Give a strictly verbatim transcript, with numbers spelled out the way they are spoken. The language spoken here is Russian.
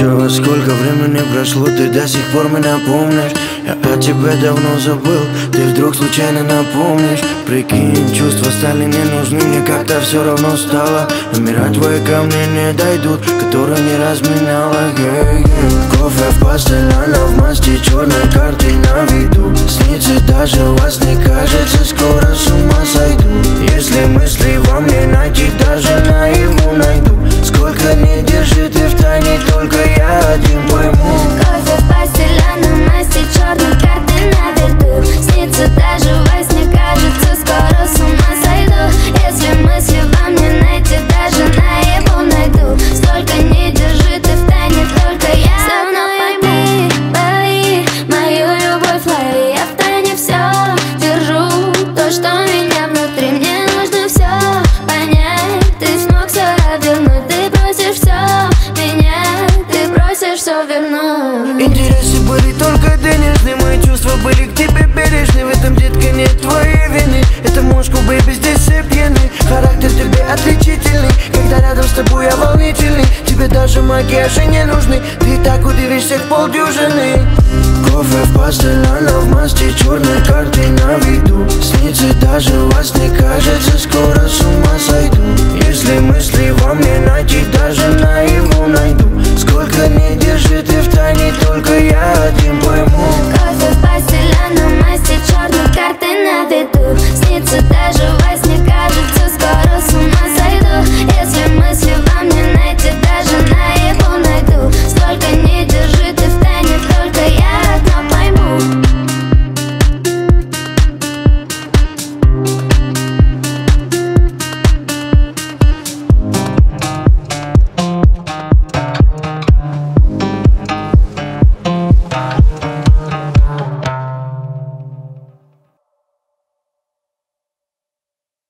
Чего, сколько времени прошло, ты до сих пор меня помнишь? Я о тебе давно забыл, ты вдруг случайно напомнишь. Прикинь, чувства стали не нужны, мне как-то все равно стало. Номера твои ко мне не дойдут, которые не разменяла. Hey, hey. Кофе в постель, она в масти, черной карты на виду. Снится даже во сне, кажется, скоро с ума сойду. Если мысли во мне найти, даже наяву найду. Сколько не держи ты в тайне, только я один пойму. Кофе в постель, она в масти, черной карты на виду. Снится даже во сне, кажется, скоро с ума сойду. Если мысли во мне найти, даже наяву найду. Столько не держи ты в тайне, только я одна пойму. Лови мою любовь, лови, я в тайне все держу. То, что меня внутри, мне нужно все понять. Ты смог все развернуть, ты просишь все менять, ты просишь все вернуть. Интересы были только денежные, мои чувства были к тебе бережны. В этом, детка, нет твоей вины. Это мушку, бэйби, здесь все пьяны. Характер тебе отличительный, когда рядом с тобой я волнительный. Тебе даже макияжи не нужны, ты так удивишься к полдюжины. Кофе в постель, она в масти, черной карты на виду. Снится даже во сне, кажется, скоро с ума сойду. Если мысли во мне найти, даже наяву найду.